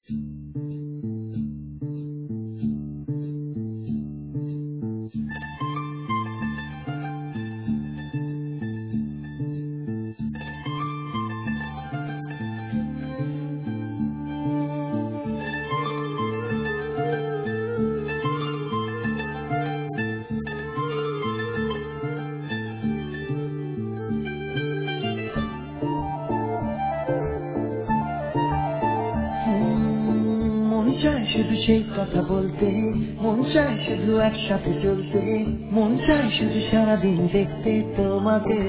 মন চায় শুধু সেই কথা বলতে, মন চায় শুধু একসাথে চলতে, মন চায় শুধু সারাদিন দেখতে তোমাকে।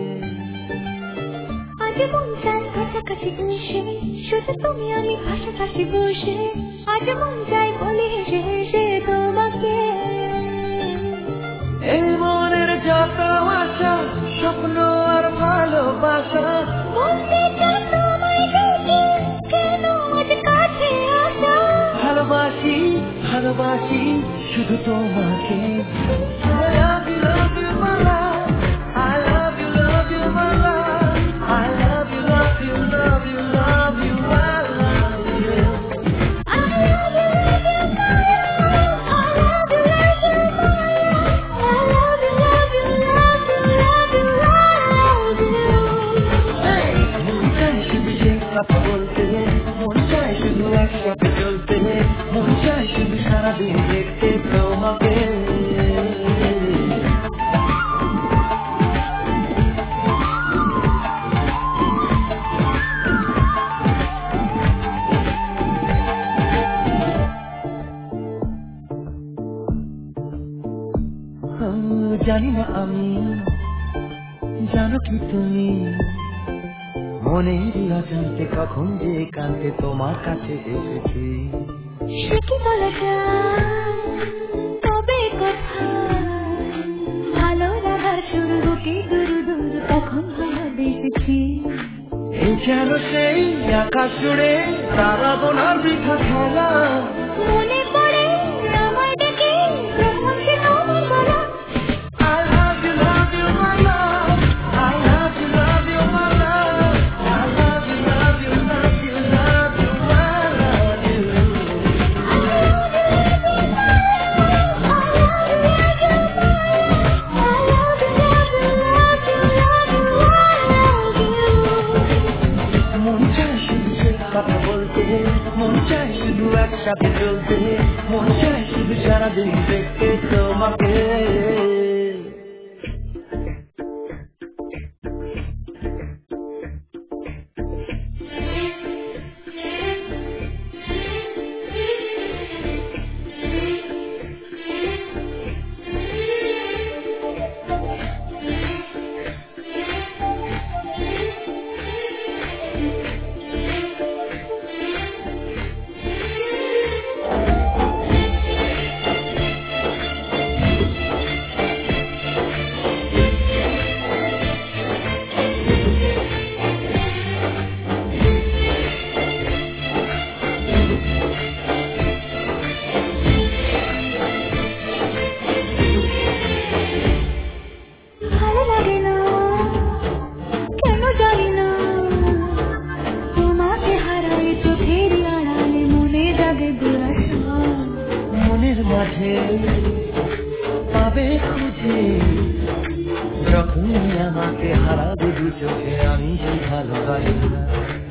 আজ মন চায় কাছাকাছি বসে, শুধু তুমি আমি ভাষাভাষি বসে, আজ মন চায় বলে হেসে হেসে তোমাকে। এই মনের যত আশা, স্বপ্ন আর ভালোবাসা, বলতে চাই তোমায় দেখে, কেন আজ কাছে আসা। ভালোবাসি ভালোবাসি শুধু তোমাকে। I love you, love you, my love. I love you, love you, my love. I love you, love you, love you, love you, I love you. I love you, love you, my love. I love you, love you, my love. I love you, love you, love you, love you, I love you. Hey! মন চায় শুধু সেই কথা বলতে, মন চায় শুধু একসাথে চলতে, মন চায় শুধু সারাদিন দেখতে তোমাকে। জানি না আমি, জানো কি তুমি, মনের অজান্তে কখন যে কান্তে তোমার কাছে এসেছি। সে কি বলা যায়, তবে কোথায় ভালো লাগার শুরু কি দূর দূর তখন ভালোবেসেছি। এই যেন সেই আকাশ জুড়ে তারা বোনার বৃথা খেলা, মনে পড়ে আমায় ডেকে যখন সে তোমার বলা। I love you, love you, my love. I love you, love you, my love. I love you, love you, love you, love you, I love you. মন চায় শুধু সেই কথা বলতে, মন চায় শুধু একসাথে চলতে, মন চায় শুধু সারাদিন দেখতে তোমাকে। ভালো লাগে না কেন জানি না, তোমাকে হারাই চোখের আড়ালে মনে জাগে দুরাশা। মনের মাঝে পাবে খুঁজে, যখন আমাকে হারাবে দু চোখে আমি যে ভালোবাসি না।